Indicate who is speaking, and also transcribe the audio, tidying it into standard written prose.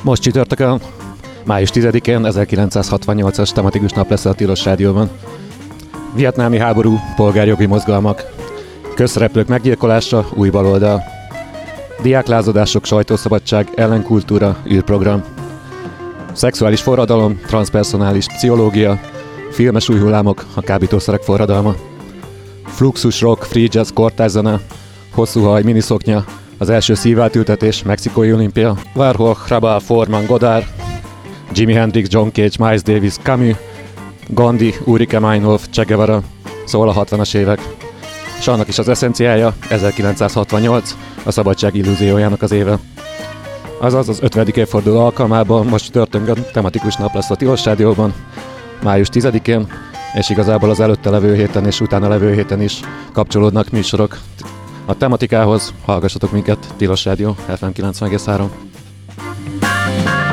Speaker 1: Most csütörtökön, május 10-én 1968-as tematikus nap lesz a Tilos Rádióban. Vietnámi háború, polgárjogi mozgalmak, közszereplők meggyilkolása, új baloldal, diáklázadások, sajtószabadság, ellenkultúra, űrprogram, szexuális forradalom, transzpersonális pszichológia, filmes új hullámok, a kábítószerek forradalma, fluxus rock, free jazz, kortárs-zene, hosszú haj, miniszoknya, az első szívátültetés, mexikói olimpia, Warhol, Rabat, Forman, Godard, Jimi Hendrix, John Cage, Miles Davis, Camus, Gandhi, Ulrike Meinhof, Che Guevara, szól a 60-as évek. És annak is az eszenciája 1968, a szabadság illúziójának az éve. Azaz az 50. évforduló alkalmában most csütörtökön tematikus nap lesz a Tilos Rádióban, május 10-én, és igazából az előtte levő héten és utána levő héten is kapcsolódnak műsorok. A tematikához hallgassatok minket, Tilos Rádió, FM 90,3.